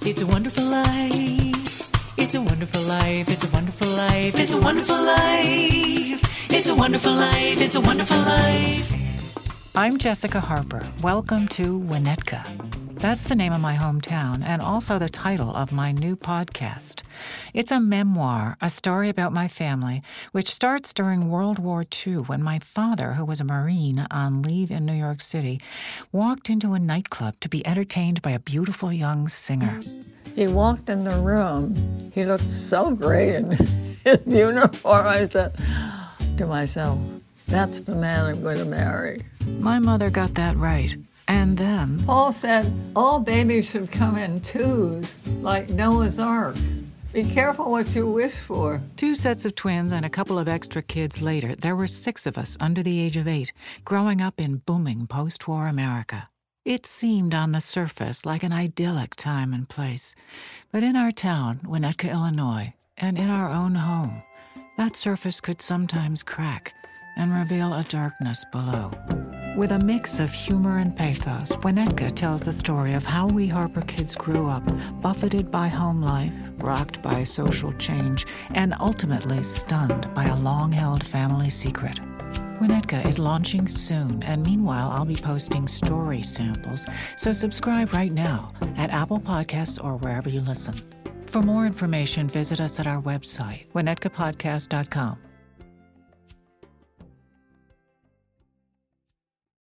It's a wonderful life. It's a wonderful life. It's a wonderful life. It's a wonderful life. It's a wonderful life. It's a wonderful life. I'm Jessica Harper. Welcome to Winnetka. That's the name of my hometown and also the title of my new podcast. It's a memoir, a story about my family, which starts during World War II when my father, who was a Marine on leave in New York City, walked into a nightclub to be entertained by a beautiful young singer. He walked in the room. He looked so great in his uniform. I said to myself, that's the man I'm going to marry. My mother got that right. And then Paul said, all babies should come in twos, like Noah's Ark. Be careful what you wish for. 2 sets of twins and a couple of extra kids later, there were 6 of us under the age of 8, growing up in booming post-war America. It seemed on the surface like an idyllic time and place. But in our town, Winnetka, Illinois, and in our own home, that surface could sometimes crack and reveal a darkness below. With a mix of humor and pathos, Winnetka tells the story of how we Harper kids grew up, buffeted by home life, rocked by social change, and ultimately stunned by a long-held family secret. Winnetka is launching soon, and meanwhile, I'll be posting story samples, so subscribe right now at Apple Podcasts or wherever you listen. For more information, visit us at our website, winnetkapodcast.com.